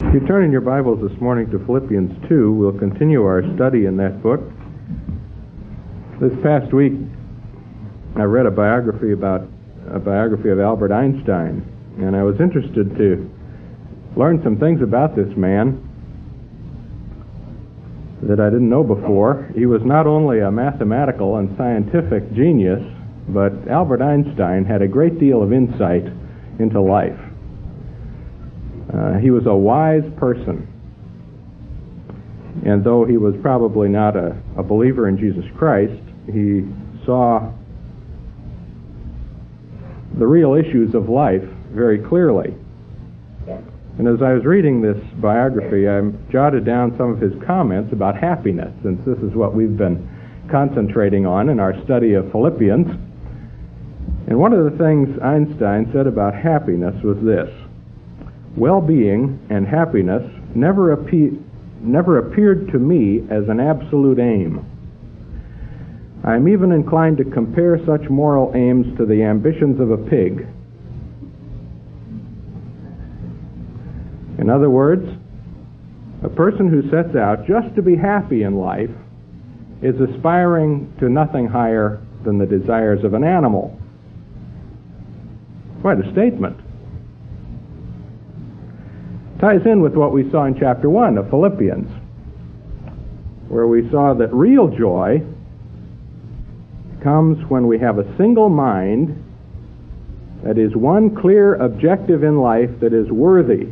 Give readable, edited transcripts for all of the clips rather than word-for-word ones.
If you turn in your Bibles this morning to Philippians 2, we'll continue our study in that book. This past week, I read a biography of Albert Einstein, and I was interested to learn some things about this man that I didn't know before. He was not only a mathematical and scientific genius, but Albert Einstein had a great deal of insight into life. He was a wise person, and though he was probably not a believer in Jesus Christ, he saw the real issues of life very clearly. And as I was reading this biography, I jotted down some of his comments about happiness, since this is what we've been concentrating on in our study of Philippians. And one of the things Einstein said about happiness was this: well-being and happiness never appeared to me as an absolute aim. I am even inclined to compare such moral aims to the ambitions of a pig. In other words, a person who sets out just to be happy in life is aspiring to nothing higher than the desires of an animal. Quite a statement. Ties in with what we saw in chapter 1 of Philippians, where we saw that real joy comes when we have a single mind that is one clear objective in life that is worthy.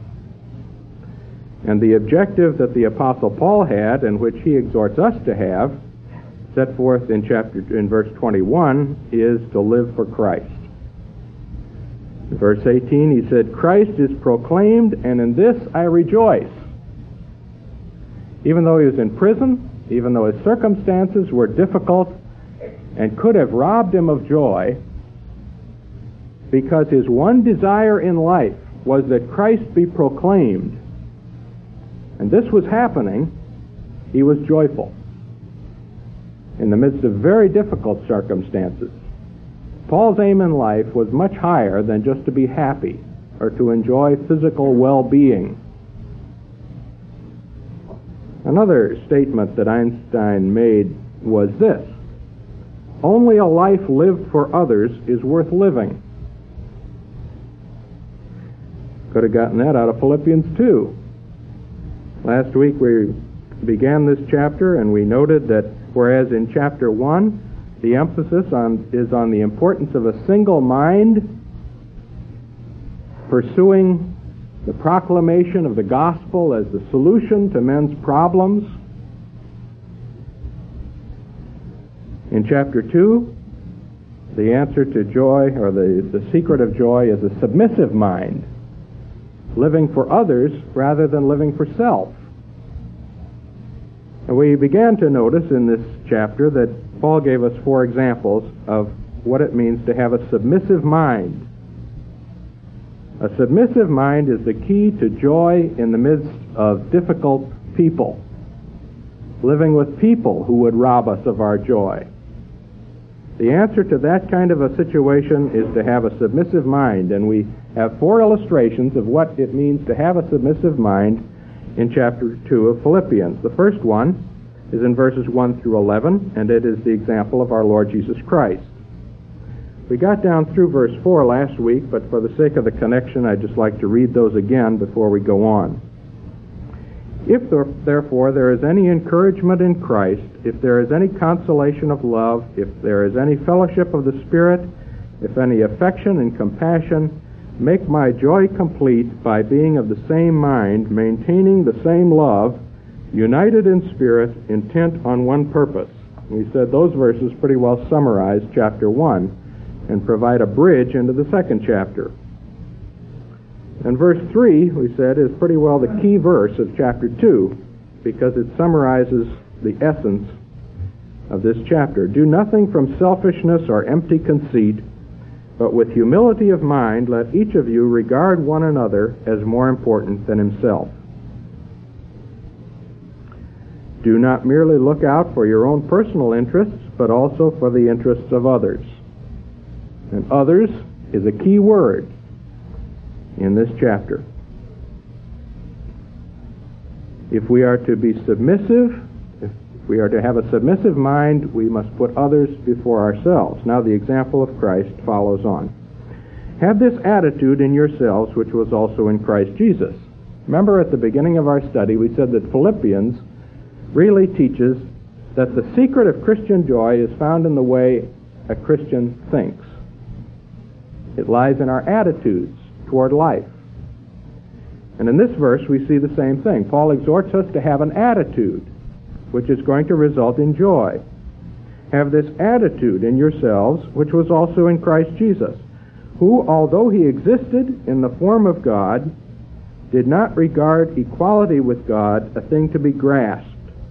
And the objective that the Apostle Paul had, and which he exhorts us to have, set forth in verse 21, is to live for Christ. In verse 18 he said, Christ is proclaimed, and in this I rejoice. Even though he was in prison, even though his circumstances were difficult and could have robbed him of joy, because his one desire in life was that Christ be proclaimed, and this was happening, he was joyful in the midst of very difficult circumstances. Paul's aim in life was much higher than just to be happy or to enjoy physical well-being. Another statement that Einstein made was this: only a life lived for others is worth living. Could have gotten that out of Philippians 2. Last week we began this chapter and we noted that whereas in chapter 1 the emphasis is on the importance of a single mind pursuing the proclamation of the gospel as the solution to men's problems, in chapter 2 the answer to joy, or the secret of joy, is a submissive mind, living for others rather than living for self. And we began to notice in this chapter that Paul gave us 4 examples of what it means to have a submissive mind. A submissive mind is the key to joy in the midst of difficult people, living with people who would rob us of our joy. The answer to that kind of a situation is to have a submissive mind, and we have 4 illustrations of what it means to have a submissive mind in chapter 2 of Philippians. The first one is in verses 1 through 11, and it is the example of our Lord Jesus Christ. We got down through verse 4 last week, but for the sake of the connection, I'd just like to read those again before we go on. If therefore there is any encouragement in Christ, if there is any consolation of love, if there is any fellowship of the Spirit, if any affection and compassion, make my joy complete by being of the same mind, maintaining the same love, united in spirit, intent on one purpose. We said those verses pretty well summarize chapter 1 and provide a bridge into the second chapter. And verse 3, we said, is pretty well the key verse of chapter 2, because it summarizes the essence of this chapter. Do nothing from selfishness or empty conceit, but with humility of mind let each of you regard one another as more important than himself. Do not merely look out for your own personal interests, but also for the interests of others. And others is a key word in this chapter. If we are to be submissive, if we are to have a submissive mind, we must put others before ourselves. Now the example of Christ follows on. Have this attitude in yourselves, which was also in Christ Jesus. Remember at the beginning of our study, we said that Philippians really teaches that the secret of Christian joy is found in the way a Christian thinks. It lies in our attitudes toward life. And in this verse, we see the same thing. Paul exhorts us to have an attitude which is going to result in joy. Have this attitude in yourselves, which was also in Christ Jesus, who, although he existed in the form of God, did not regard equality with God a thing to be grasped.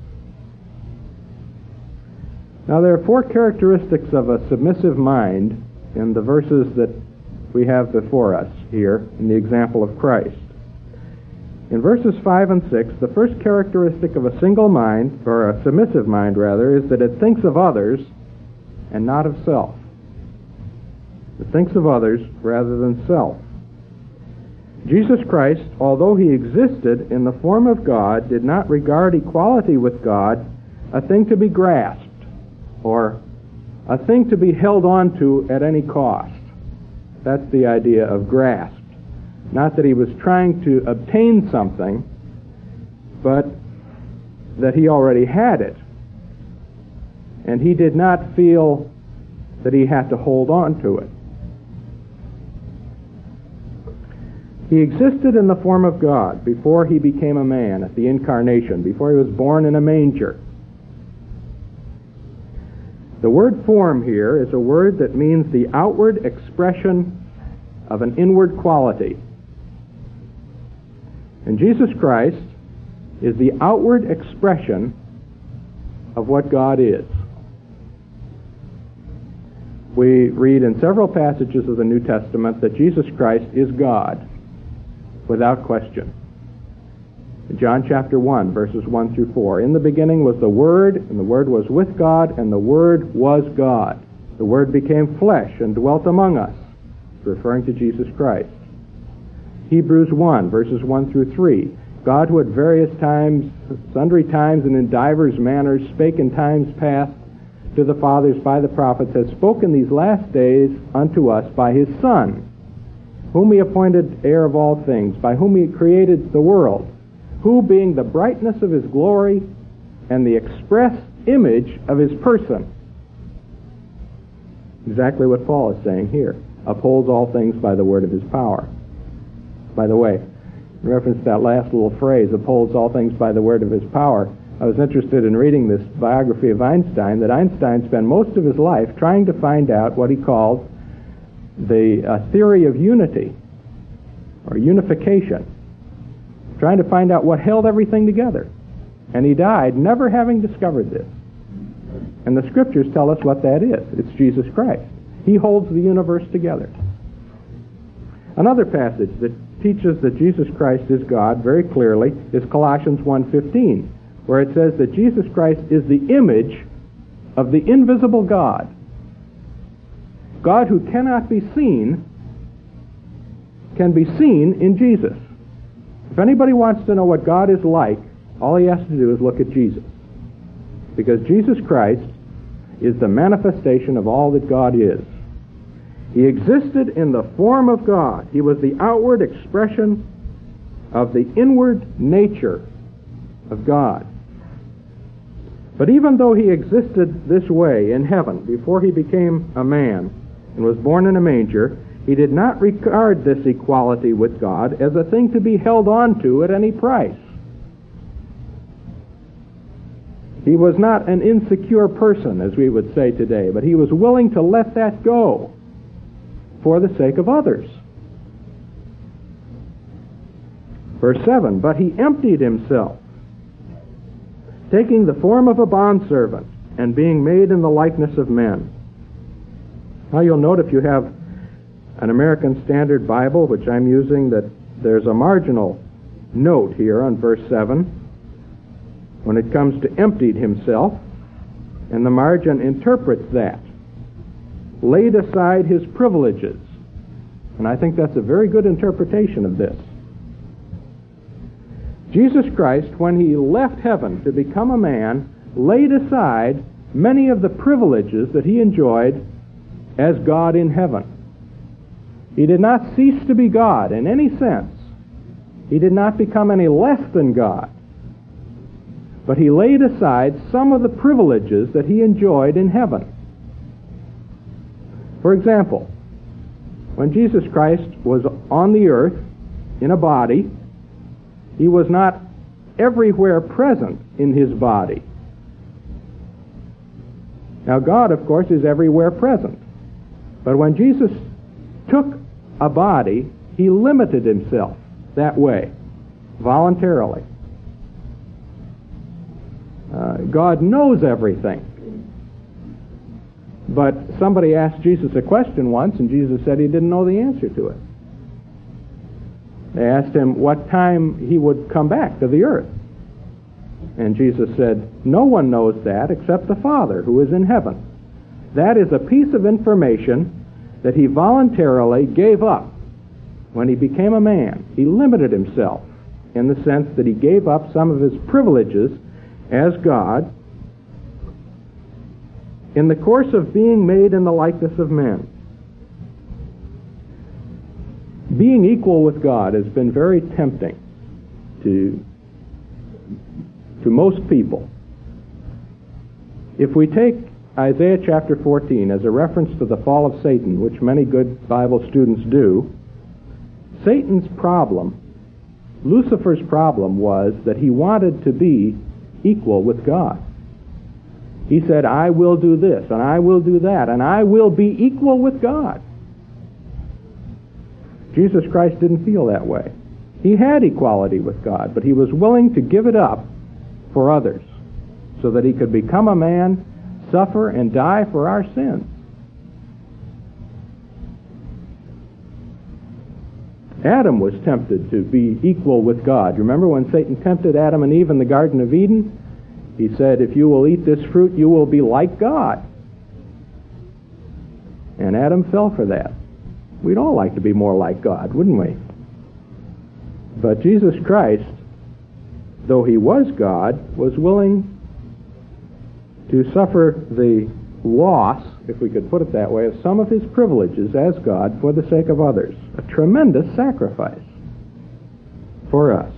Now, there are four characteristics of a submissive mind in the verses that we have before us here in the example of Christ. In verses 5 and 6, the first characteristic of a single mind, or a submissive mind rather, is that it thinks of others and not of self. It thinks of others rather than self. Jesus Christ, although he existed in the form of God, did not regard equality with God a thing to be grasped, or a thing to be held on to at any cost. That's the idea of grasped. Not that he was trying to obtain something, but that he already had it. And he did not feel that he had to hold on to it. He existed in the form of God before he became a man at the incarnation, before he was born in a manger. The word form here is a word that means the outward expression of an inward quality. And Jesus Christ is the outward expression of what God is. We read in several passages of the New Testament that Jesus Christ is God, without question. In John chapter 1, verses 1 through 4, in the beginning was the Word, and the Word was with God, and the Word was God. The Word became flesh and dwelt among us, referring to Jesus Christ. Hebrews 1, verses 1 through 3, God who at various times, sundry times, and in divers manners spake in times past to the fathers by the prophets, has spoken these last days unto us by his Son, whom he appointed heir of all things, by whom he created the world, who being the brightness of his glory and the express image of his person. Exactly what Paul is saying here. Upholds all things by the word of his power. By the way, in reference to that last little phrase, upholds all things by the word of his power, I was interested in reading this biography of Einstein, that Einstein spent most of his life trying to find out what he called the theory of unity, or unification, trying to find out what held everything together. And he died never having discovered this. And the scriptures tell us what that is. It's Jesus Christ. He holds the universe together. Another passage that teaches that Jesus Christ is God very clearly is Colossians 1:15, where it says that Jesus Christ is the image of the invisible God. God who cannot be seen can be seen in Jesus. If anybody wants to know what God is like, all he has to do is look at Jesus. Because Jesus Christ is the manifestation of all that God is. He existed in the form of God. He was the outward expression of the inward nature of God. But even though he existed this way in heaven before he became a man and was born in a manger, he did not regard this equality with God as a thing to be held on to at any price. He was not an insecure person, as we would say today, but he was willing to let that go for the sake of others. Verse 7, but he emptied himself, taking the form of a bondservant, and being made in the likeness of men. Now you'll note if you have an American Standard Bible, which I'm using, that there's a marginal note here on verse 7 when it comes to emptied himself, and the margin interprets that. Laid aside his privileges. And I think that's a very good interpretation of this. Jesus Christ, when he left heaven to become a man, laid aside many of the privileges that he enjoyed as God in heaven. He did not cease to be God in any sense. He did not become any less than God. But he laid aside some of the privileges that he enjoyed in heaven. For example, when Jesus Christ was on the earth in a body, he was not everywhere present in his body. Now, God, of course, is everywhere present. But when Jesus took a body, he limited himself that way, voluntarily. God knows everything. But somebody asked Jesus a question once, and Jesus said he didn't know the answer to it. They asked him what time he would come back to the earth. And Jesus said, "No one knows that except the Father who is in heaven." That is a piece of information that he voluntarily gave up when he became a man. He limited himself in the sense that he gave up some of his privileges as God in the course of being made in the likeness of men. Being equal with God has been very tempting to most people. If we take Isaiah chapter 14 as a reference to the fall of Satan, which many good Bible students do, Satan's problem, Lucifer's problem, was that he wanted to be equal with God. He said, "I will do this, and I will do that, and I will be equal with God." Jesus Christ didn't feel that way. He had equality with God, but he was willing to give it up for others so that he could become a man, suffer, and die for our sins. Adam was tempted to be equal with God. Remember when Satan tempted Adam and Eve in the Garden of Eden? He said, "If you will eat this fruit, you will be like God." And Adam fell for that. We'd all like to be more like God, wouldn't we? But Jesus Christ, though he was God, was willing to suffer the loss, if we could put it that way, of some of his privileges as God for the sake of others. A tremendous sacrifice for us.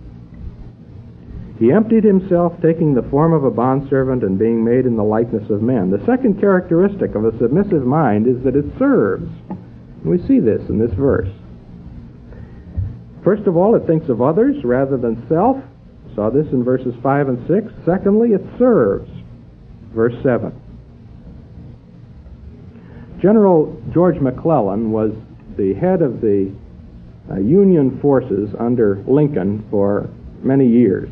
He emptied himself, taking the form of a bondservant and being made in the likeness of men. The second characteristic of a submissive mind is that it serves. And we see this in this verse. First of all, it thinks of others rather than self. We saw this in verses 5 and 6. Secondly, it serves. Verse 7. General George McClellan was the head of the Union forces under Lincoln for many years.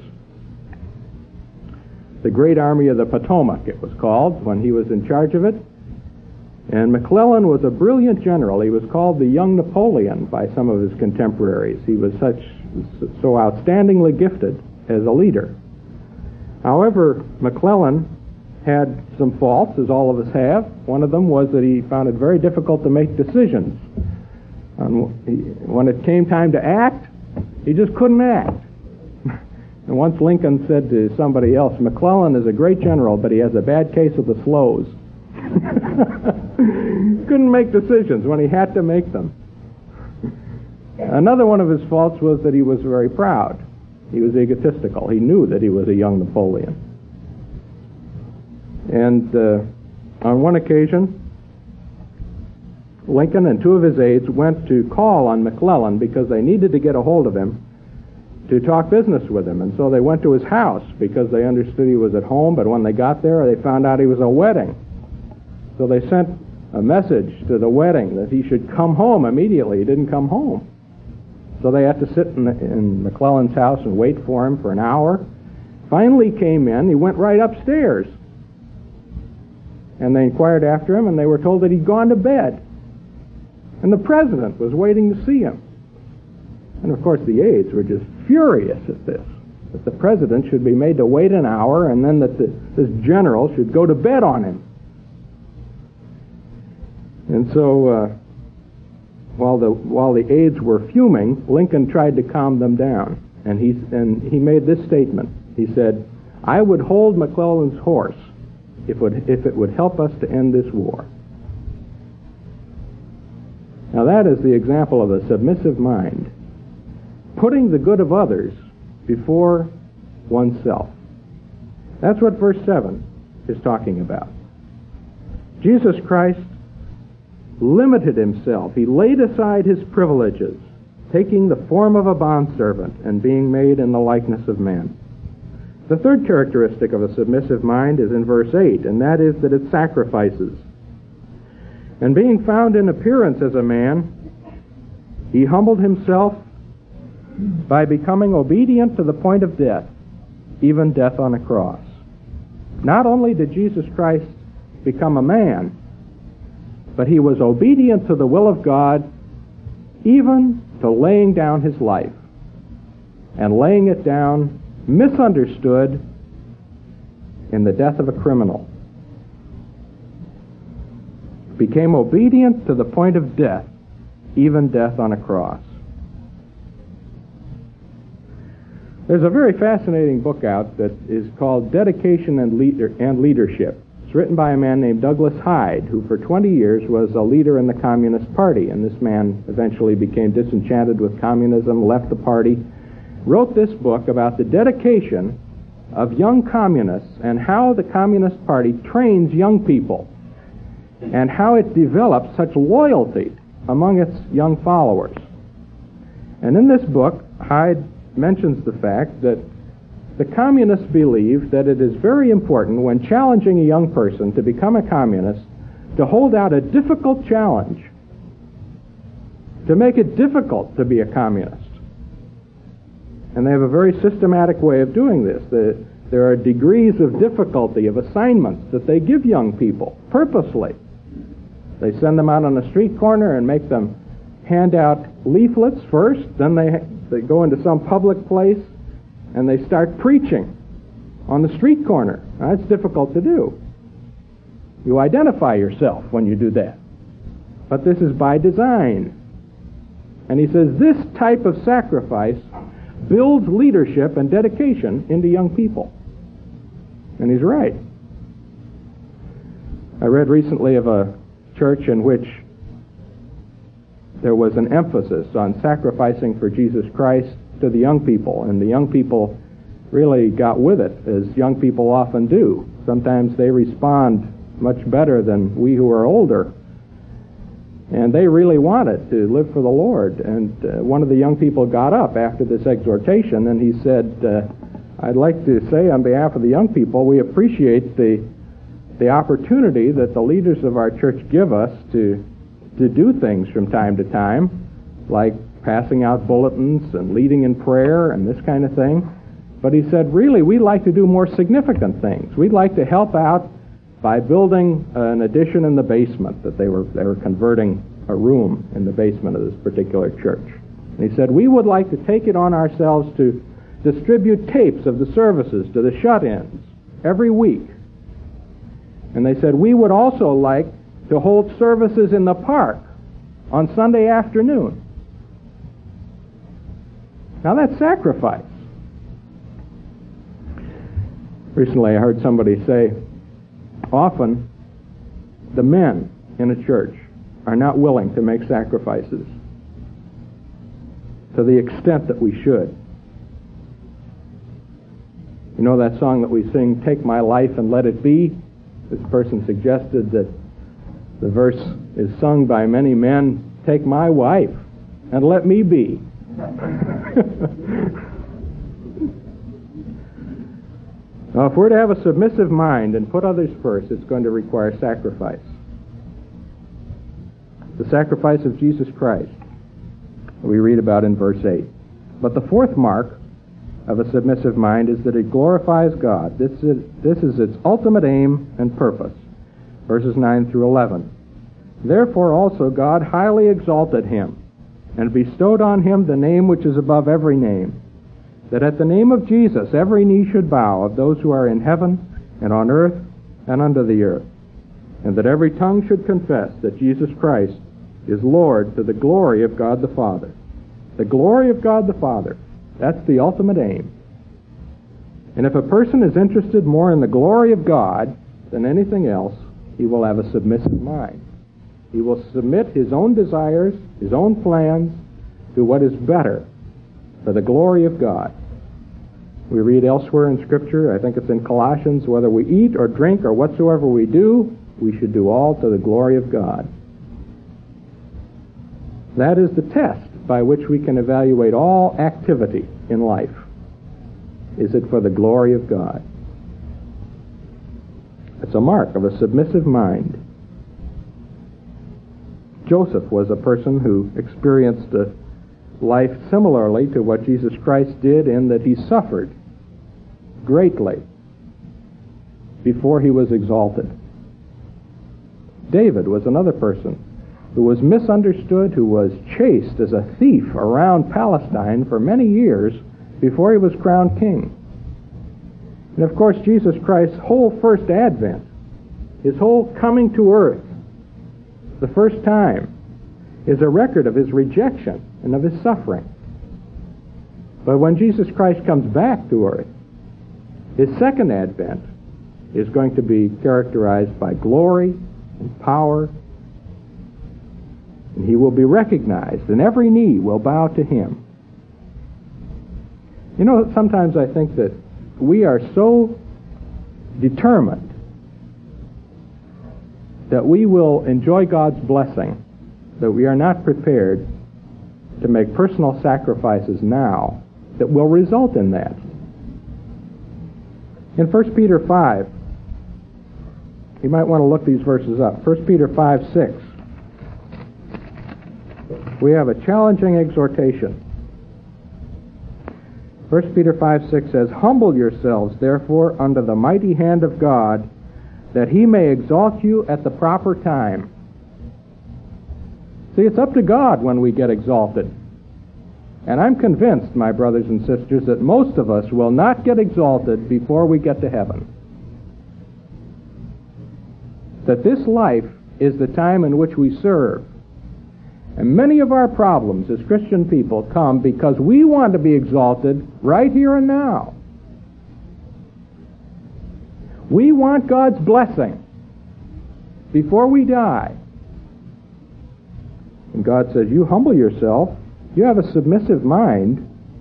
The Great Army of the Potomac, it was called, when he was in charge of it. And McClellan was a brilliant general. He was called the young Napoleon by some of his contemporaries. He was so outstandingly gifted as a leader. However, McClellan had some faults, as all of us have. One of them was that he found it very difficult to make decisions. When it came time to act, he just couldn't act. And once Lincoln said to somebody else, "McClellan is a great general, but he has a bad case of the slows." Couldn't make decisions when he had to make them. Another one of his faults was that he was very proud. He was egotistical. He knew that he was a young Napoleon. And on one occasion, Lincoln and two of his aides went to call on McClellan because they needed to get a hold of him to talk business with him. And so they went to his house because they understood he was at home, but when they got there, they found out he was at a wedding. So they sent a message to the wedding that he should come home immediately. He didn't come home. So they had to sit in McClellan's house and wait for him for an hour. Finally came in. He went right upstairs. And they inquired after him, and they were told that he'd gone to bed. And the president was waiting to see him. And of course the aides were just furious at this, that the president should be made to wait an hour and then that this general should go to bed on him. And so while the aides were fuming, Lincoln tried to calm them down. and he made this statement. He said, "I would hold McClellan's horse if it would help us to end this war." Now that is the example of a submissive mind, putting the good of others before oneself. That's what verse 7 is talking about. Jesus Christ limited himself. He laid aside his privileges, taking the form of a bondservant and being made in the likeness of man. The third characteristic of a submissive mind is in verse 8, and that is that it sacrifices. And being found in appearance as a man, he humbled himself by becoming obedient to the point of death, even death on a cross. Not only did Jesus Christ become a man, but he was obedient to the will of God, even to laying down his life, and laying it down misunderstood in the death of a criminal. Became obedient to the point of death, even death on a cross. There's a very fascinating book out that is called Dedication and Leadership. It's written by a man named Douglas Hyde, who for 20 years was a leader in the Communist Party, and this man eventually became disenchanted with communism, left the party, wrote this book about the dedication of young communists and how the Communist Party trains young people and how it develops such loyalty among its young followers. And in this book, Hyde mentions the fact that the communists believe that it is very important when challenging a young person to become a communist to hold out a difficult challenge, to make it difficult to be a communist. And they have a very systematic way of doing this. There are degrees of difficulty of assignments that they give young people purposely. They send them out on a street corner and make them hand out leaflets first, then they go into some public place and they start preaching on the street corner. Now, that's difficult to do. You identify yourself when you do that. But this is by design. And he says this type of sacrifice builds leadership and dedication into young people. And he's right. I read recently of a church in which there was an emphasis on sacrificing for Jesus Christ to the young people, and the young people really got with it, as young people often do. Sometimes they respond much better than we who are older, and they really wanted to live for the Lord. And one of the young people got up after this exhortation, and he said, I'd like to say on behalf of the young people, we appreciate the opportunity that the leaders of our church give us to do things from time to time, like passing out bulletins and leading in prayer and this kind of thing. But he said, really, we'd like to do more significant things. We'd like to help out by building an addition in the basement, that they were converting a room in the basement of this particular church. And he said, we would like to take it on ourselves to distribute tapes of the services to the shut-ins every week. And they said, we would also like to hold services in the park on Sunday afternoon. Now that's sacrifice. Recently I heard somebody say, often the men in a church are not willing to make sacrifices to the extent that we should. You know that song that we sing, Take My Life and Let It Be? This person suggested that the verse is sung by many men, take my wife and let me be. Now, if we're to have a submissive mind and put others first, it's going to require sacrifice. The sacrifice of Jesus Christ, we read about in verse 8. But the fourth mark of a submissive mind is that it glorifies God. This is its ultimate aim and purpose. Verses 9 through 11. Therefore also God highly exalted him, and bestowed on him the name which is above every name, that at the name of Jesus every knee should bow, of those who are in heaven and on earth and under the earth, and that every tongue should confess that Jesus Christ is Lord, to the glory of God the Father. The glory of God the Father. That's the ultimate aim. And if a person is interested more in the glory of God than anything else, he will have a submissive mind. He will submit his own desires, his own plans, to what is better for the glory of God. We read elsewhere in Scripture, I think it's in Colossians, whether we eat or drink or whatsoever we do, we should do all to the glory of God. That is the test by which we can evaluate all activity in life. Is it for the glory of God? It's a mark of a submissive mind. Joseph was a person who experienced a life similarly to what Jesus Christ did, in that he suffered greatly before he was exalted. David was another person who was misunderstood, who was chased as a thief around Palestine for many years before he was crowned king. And of course, Jesus Christ's whole first advent, his whole coming to earth, the first time, is a record of his rejection and of his suffering. But when Jesus Christ comes back to earth, his second advent is going to be characterized by glory and power, and he will be recognized, and every knee will bow to him. You know, sometimes I think that we are so determined that we will enjoy God's blessing that we are not prepared to make personal sacrifices now that will result in that. In 1 Peter 5, you might want to look these verses up. 1 Peter 5:6. We have a challenging exhortation. 1 Peter 5:6 says, "Humble yourselves, therefore, under the mighty hand of God, that he may exalt you at the proper time." See, it's up to God when we get exalted. And I'm convinced, my brothers and sisters, that most of us will not get exalted before we get to heaven. That this life is the time in which we serve. And many of our problems as Christian people come because we want to be exalted right here and now. We want God's blessing before we die. And God says, you humble yourself. You have a submissive mind.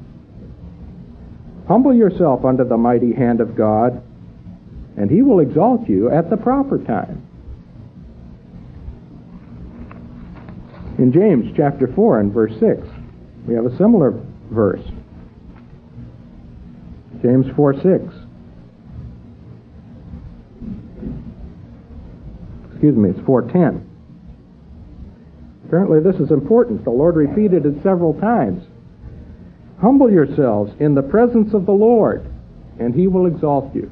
Humble yourself under the mighty hand of God, and he will exalt you at the proper time. In James chapter 4 and verse 6, we have a similar verse. James 4:6. Excuse me, it's 4:10. Apparently this is important. The Lord repeated it several times. Humble yourselves in the presence of the Lord, and he will exalt you.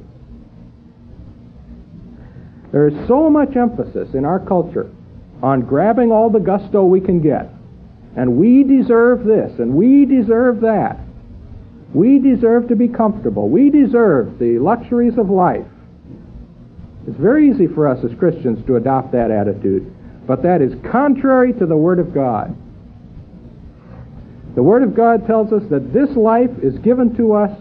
There is so much emphasis in our culture on grabbing all the gusto we can get. And we deserve this, and we deserve that. We deserve to be comfortable. We deserve the luxuries of life. It's very easy for us as Christians to adopt that attitude, but that is contrary to the Word of God. The Word of God tells us that this life is given to us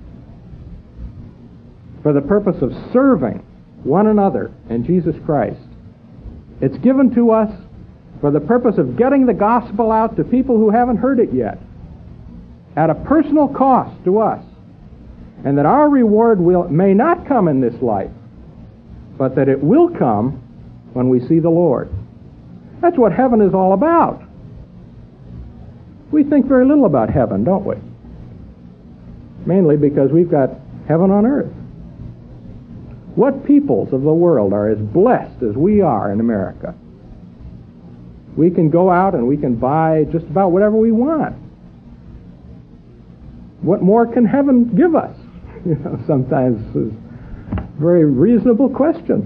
for the purpose of serving one another and Jesus Christ. It's given to us for the purpose of getting the gospel out to people who haven't heard it yet, at a personal cost to us, and that our reward may not come in this life, but that it will come when we see the Lord. That's what heaven is all about. We think very little about heaven, don't we? Mainly because we've got heaven on earth. What peoples of the world are as blessed as we are in America? We can go out and we can buy just about whatever we want. What more can heaven give us? You know, sometimes it's a very reasonable question.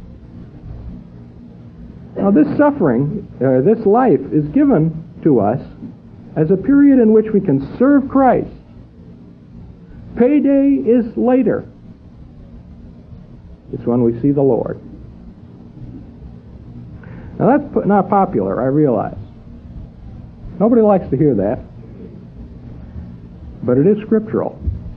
Now, this suffering, this life, is given to us as a period in which we can serve Christ. Payday is later. It's when we see the Lord. Now, that's not popular, I realize. Nobody likes to hear that. but it is scriptural.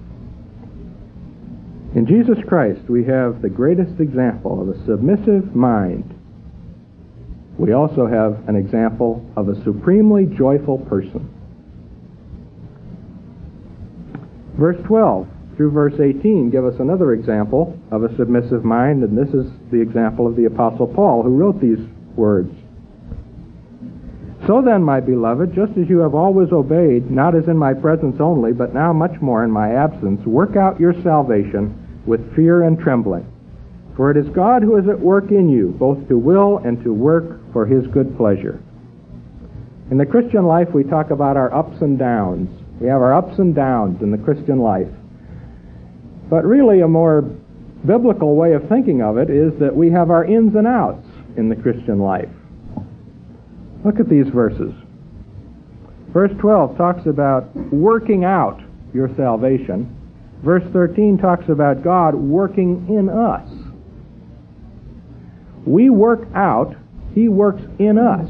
In Jesus Christ, we have the greatest example of a submissive mind. We also have an example of a supremely joyful person. Verse 12 through verse 18 give us another example of a submissive mind, and this is the example of the Apostle Paul, who wrote these words. So then, my beloved, just as you have always obeyed, not as in my presence only, but now much more in my absence, work out your salvation with fear and trembling. For it is God who is at work in you, both to will and to work for his good pleasure. In the Christian life, we talk about our ups and downs. We have our ups and downs in the Christian life. But really, a more biblical way of thinking of it is that we have our ins and outs in the Christian life. Look at these verses. Verse 12 talks about working out your salvation. Verse 13 talks about God working in us. We work out, he works in us.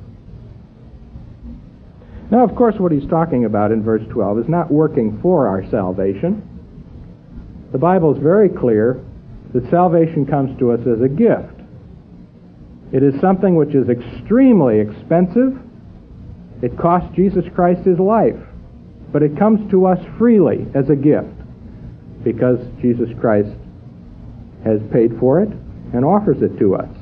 Now, of course, what he's talking about in verse 12 is not working for our salvation. The Bible is very clear that salvation comes to us as a gift. It is something which is extremely expensive. It cost Jesus Christ his life. But it comes to us freely as a gift because Jesus Christ has paid for it and offers it to us.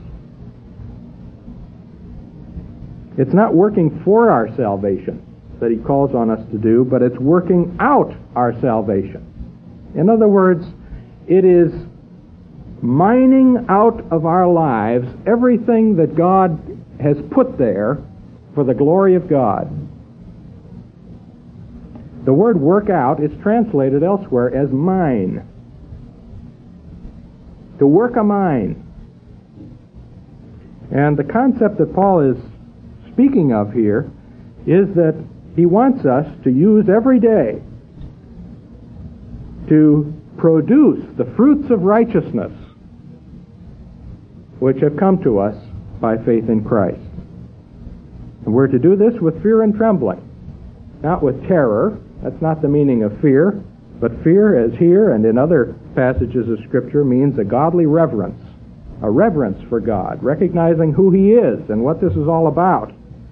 It's not working for our salvation that he calls on us to do, but it's working out our salvation. In other words, it is mining out of our lives everything that God has put there for the glory of God. The word work out is translated elsewhere as mine. To work a mine. And the concept that Paul is speaking of here is that he wants us to use every day to produce the fruits of righteousness which have come to us by faith in Christ. And we're to do this with fear and trembling, not with terror. That's not the meaning of fear, but fear, as here and in other passages of Scripture, means a godly reverence, a reverence for God, recognizing who he is and what this is all about.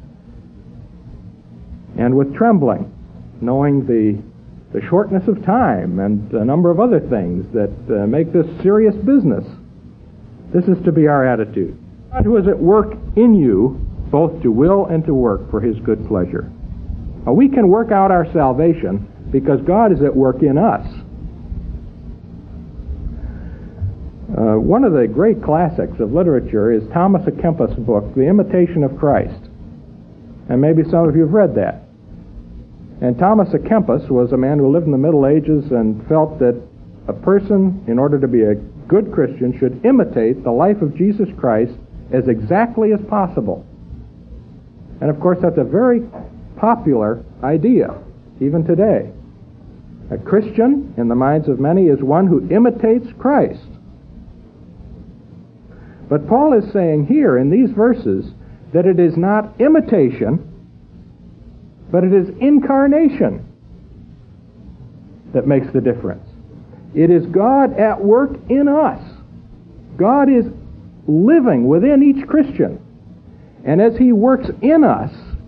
And with trembling, knowing the shortness of time and a number of other things that make this serious business. This is to be our attitude. God who is at work in you, both to will and to work for his good pleasure. Now, we can work out our salvation because God is at work in us. One of the great classics of literature is Thomas à Kempis' book, The Imitation of Christ. And maybe some of you have read that. And Thomas à Kempis was a man who lived in the Middle Ages and felt that a person, in order to be a good Christian, should imitate the life of Jesus Christ as exactly as possible. And of course, that's a very popular idea, even today. A Christian, in the minds of many, is one who imitates Christ. But Paul is saying here in these verses that it is not imitation, but it is incarnation that makes the difference. It is God at work in us. God is living within each Christian. And as he works in us,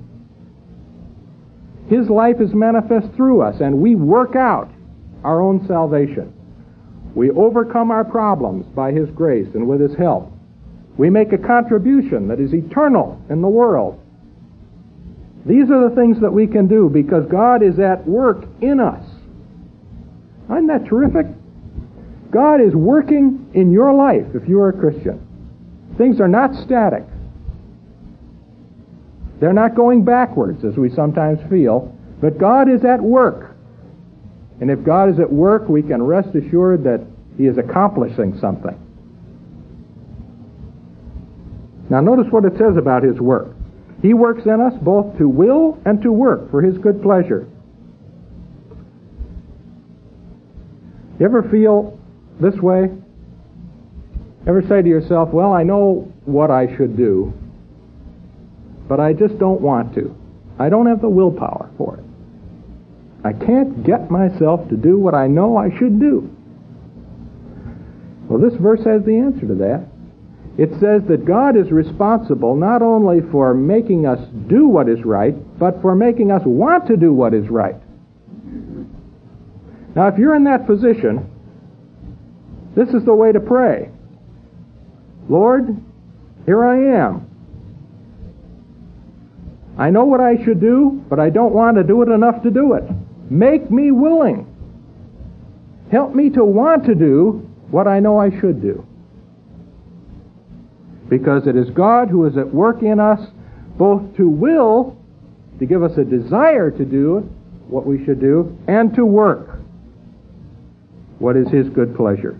his life is manifest through us, and we work out our own salvation. We overcome our problems by his grace and with his help. We make a contribution that is eternal in the world. These are the things that we can do because God is at work in us. Isn't that terrific? God is working in your life if you are a Christian. Things are not static. They're not going backwards, as we sometimes feel, but God is at work. And if God is at work, we can rest assured that he is accomplishing something. Now notice what it says about his work. He works in us both to will and to work for his good pleasure. You ever feel this way? Ever say to yourself, well, I know what I should do, but I just don't want to. I don't have the willpower for it. I can't get myself to do what I know I should do. Well, this verse has the answer to that. It says that God is responsible not only for making us do what is right, but for making us want to do what is right. Now, if you're in that position, this is the way to pray. Lord, here I am. I know what I should do, but I don't want to do it enough to do it. Make me willing. Help me to want to do what I know I should do. Because it is God who is at work in us, both to will, to give us a desire to do what we should do, and to work what is His good pleasure.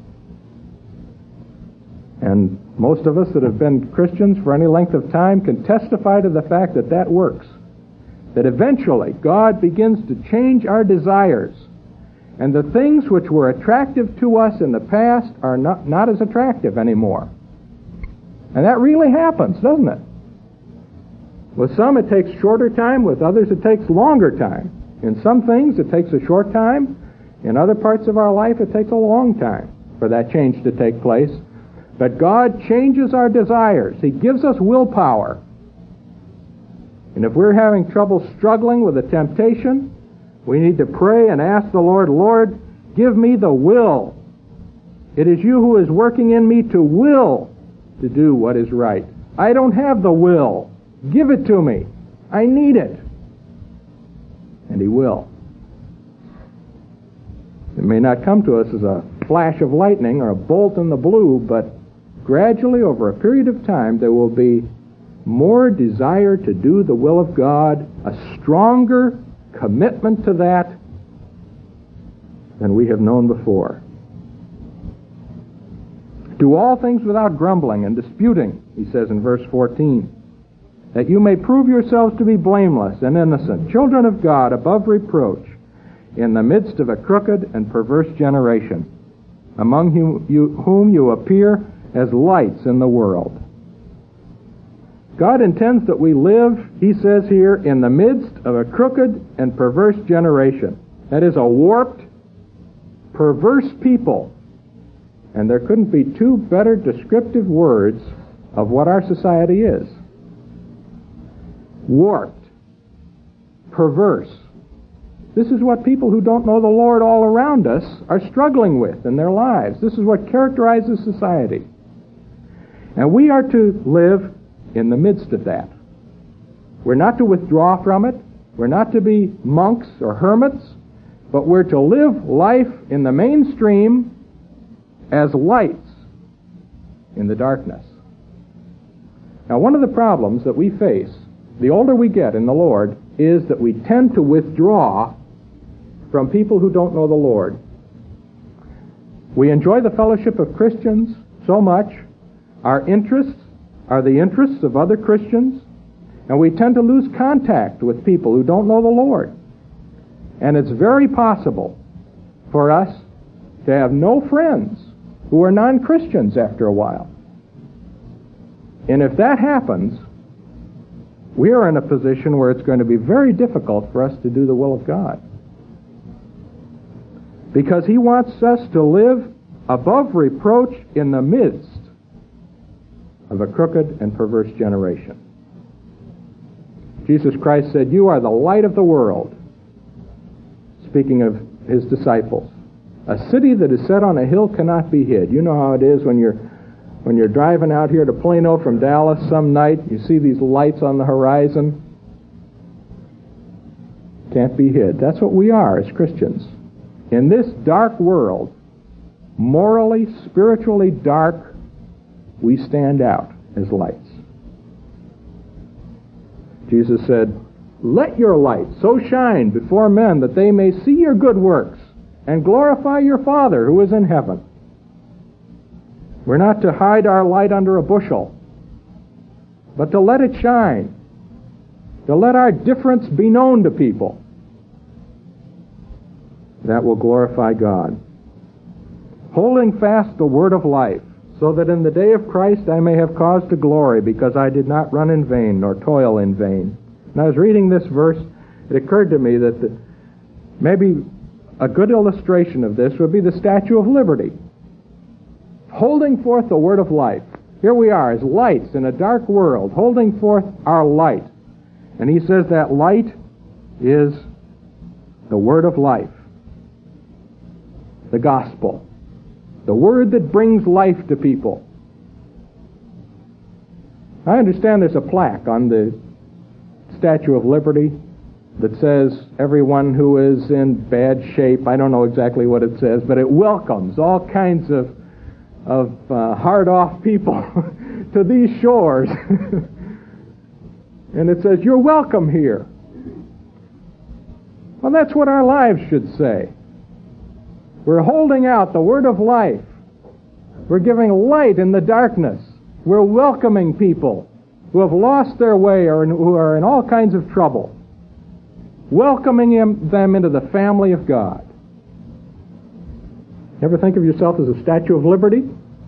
And most of us that have been Christians for any length of time can testify to the fact that that works. That eventually God begins to change our desires, and the things which were attractive to us in the past are not as attractive anymore. And that really happens, doesn't it? With some it takes shorter time, with others it takes longer time. In some things it takes a short time, in other parts of our life it takes a long time for that change to take place. But God changes our desires. He gives us willpower. And if we're having trouble struggling with a temptation, we need to pray and ask the Lord, Lord, give me the will. It is you who is working in me to will to do what is right. I don't have the will. Give it to me. I need it. And He will. It may not come to us as a flash of lightning or a bolt in the blue, but gradually, over a period of time, there will be more desire to do the will of God, a stronger commitment to that than we have known before. Do all things without grumbling and disputing, he says in verse 14, that you may prove yourselves to be blameless and innocent, children of God above reproach, in the midst of a crooked and perverse generation, among whom you appear as lights in the world. God intends that we live, he says here, in the midst of a crooked and perverse generation. That is, a warped, perverse people. And there couldn't be two better descriptive words of what our society is. Warped, perverse. This is what people who don't know the Lord all around us are struggling with in their lives. This is what characterizes society. And we are to live in the midst of that. We're not to withdraw from it. We're not to be monks or hermits, but we're to live life in the mainstream as lights in the darkness. Now, one of the problems that we face, the older we get in the Lord, is that we tend to withdraw from people who don't know the Lord. We enjoy the fellowship of Christians so much. Our interests are the interests of other Christians, and we tend to lose contact with people who don't know the Lord. And it's very possible for us to have no friends who are non-Christians after a while. And if that happens, we are in a position where it's going to be very difficult for us to do the will of God. Because He wants us to live above reproach in the midst of a crooked and perverse generation. Jesus Christ said, you are the light of the world, speaking of His disciples. A city that is set on a hill cannot be hid. You know how it is when you're driving out here to Plano from Dallas some night, you see these lights on the horizon. Can't be hid. That's what we are as Christians. In this dark world, morally, spiritually dark, we stand out as lights. Jesus said, let your light so shine before men that they may see your good works and glorify your Father who is in heaven. We're not to hide our light under a bushel, but to let it shine, to let our difference be known to people. That will glorify God. Holding fast the word of life, so that in the day of Christ I may have cause to glory, because I did not run in vain, nor toil in vain. And I was reading this verse, it occurred to me that Maybe a good illustration of this would be the Statue of Liberty, holding forth the word of life. Here we are as lights in a dark world, holding forth our light. And he says that light is the word of life, the gospel, the word that brings life to people. I understand there's a plaque on the Statue of Liberty that says everyone who is in bad shape, I don't know exactly what it says, but it welcomes all kinds of hard-off people to these shores. And it says, you're welcome here. Well, that's what our lives should say. We're holding out the word of life. We're giving light in the darkness. We're welcoming people who have lost their way or who are in all kinds of trouble. Welcoming them into the family of God. Ever think of yourself as a Statue of Liberty?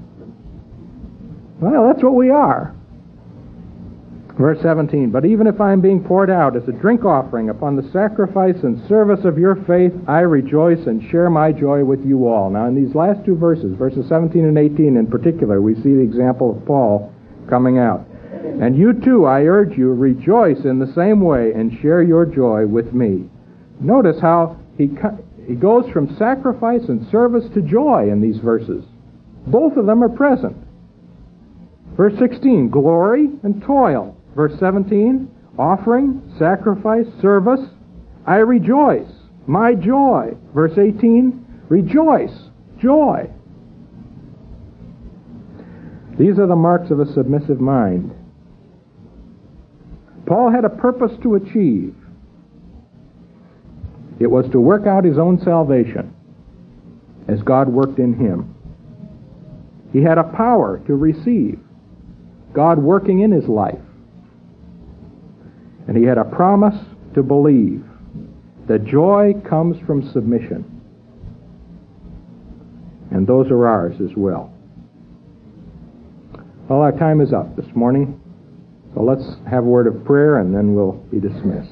Well, that's what we are. Verse 17, but even if I am being poured out as a drink offering upon the sacrifice and service of your faith, I rejoice and share my joy with you all. Now, in these last two verses, verses 17 and 18 in particular, we see the example of Paul coming out. And you too, I urge you, rejoice in the same way and share your joy with me. Notice how he goes from sacrifice and service to joy in these verses. Both of them are present. Verse 16, glory and toil. Verse 17, offering, sacrifice, service. I rejoice, my joy. Verse 18, rejoice, joy. These are the marks of a submissive mind. Paul had a purpose to achieve. It was to work out his own salvation as God worked in him. He had a power to receive, God working in his life. And he had a promise to believe that joy comes from submission. And those are ours as well. Well, our time is up this morning. So let's have a word of prayer and then we'll be dismissed.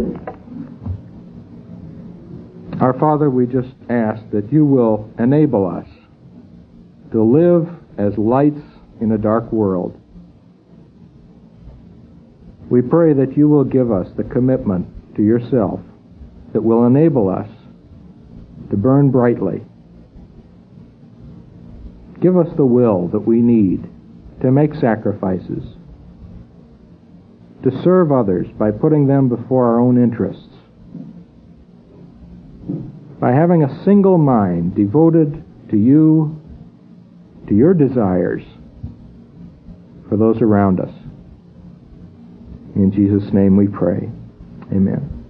Our Father, we just ask that you will enable us to live as lights in a dark world. We pray that you will give us the commitment to yourself that will enable us to burn brightly. Give us the will that we need to make sacrifices, to serve others by putting them before our own interests, by having a single mind devoted to you, to your desires for those around us. In Jesus' name we pray. Amen.